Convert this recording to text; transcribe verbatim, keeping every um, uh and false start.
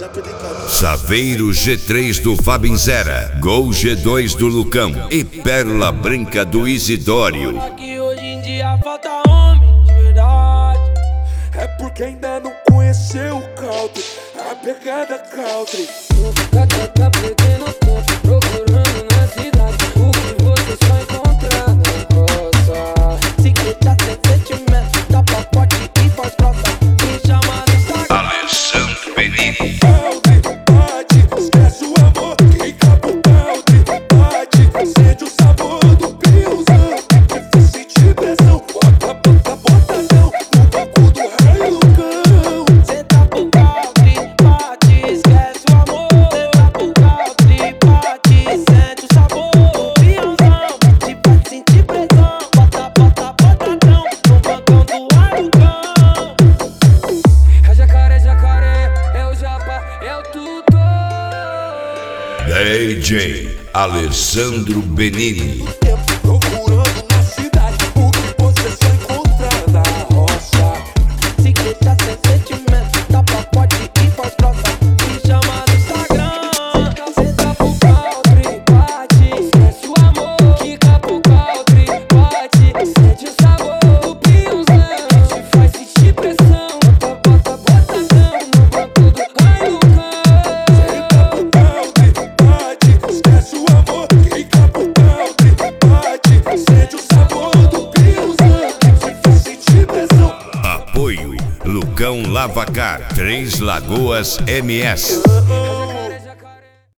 Saveiro G três do Fabinzera, Gol G dois do Lucão e Pérola Branca do Isidório. Que hoje em dia falta homem de verdade. É porque ainda não conheceu o country, a pegada country. Tá, tá, tá perdendo tempo, procurando na cidade o que você só encontrar na roça. Se que tá sem sentimento, dá pacote e faz troça. Me chama no Instagram, Alessandro Benini. country, bate, esquece o amor e capa o country, bate, sente o sabor do pilzão. Se sentir pressão, bota, bota, bota não, no banco do rei Lucão. Cê tá pro country, bate, esquece o amor. Cê tá pro country, bate, sente o sabor do pilzão. Te faz sentir pressão, bota, bota, bota não, no bancão do rei Lucão. É jacaré, jacaré, é o japa, é o tutor. D J Alessandro Benini. Procurando na cidade o que você só encontra na roça. Se que tá sem sentimento, dá pacote e faz troça. Me chama no Instagram. Cê tá pro country, bate, esquece o amor. Quica pro country, bate, sente o sabor do pilzão. Te faz sentir pressão, bota, bota, botadão no banco do rei Lucão. Bate, esquece o amor, fica pro country, bate, sente o sabor do pilzão, te faz sentir pressão. Apoio Lucão Lavacar, Três Lagoas M S. Oh, oh,